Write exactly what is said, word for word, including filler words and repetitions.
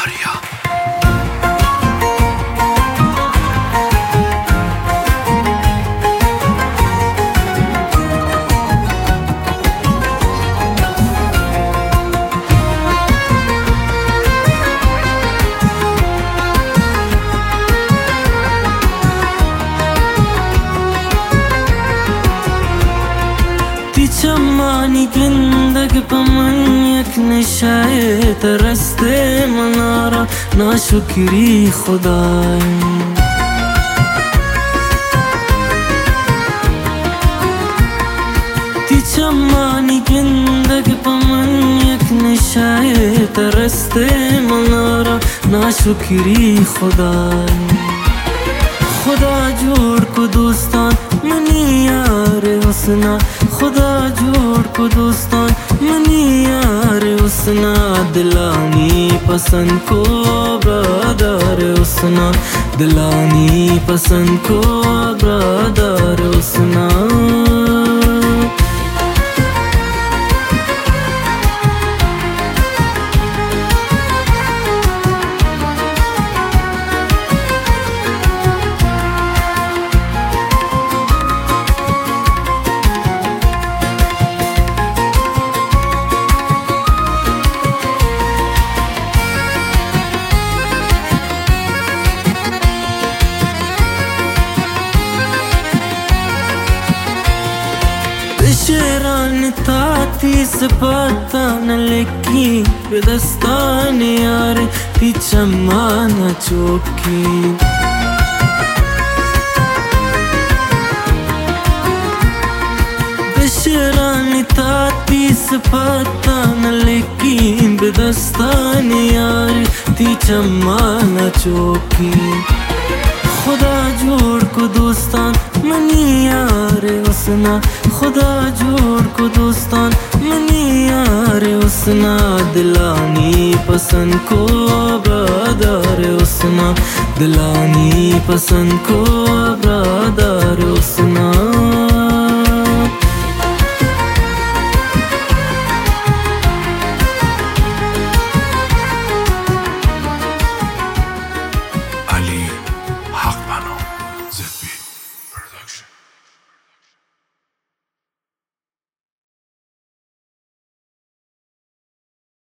Arya. Çamani gündeki pamanyak nişaye tereste manara naşukri Khuday Ti çamani gündeki pamanyak nişaye tereste manara naşukri Khuday खुदा जोड़ को दोस्तान money यार उसना खुदा जोड़ को दोस्तान मनी यार उसना दिलानी पसंद को ब्रदर उसना दिलानी पसंद को ब्रदर उसना شيران تاتي سباتانا لكي بدستاني ياري في تشمانا تشوكي بشيران تاتي سباتانا لكي بدستاني ياري في تشمانا تشوكي खुदा जोड़ को दोस्तान मनी यार उसना खुदा जोड़ को दोस्तान मनी यार उसना दिलानी पसंद को ब्रदर उसना दिलानी पसंद को ब्रदर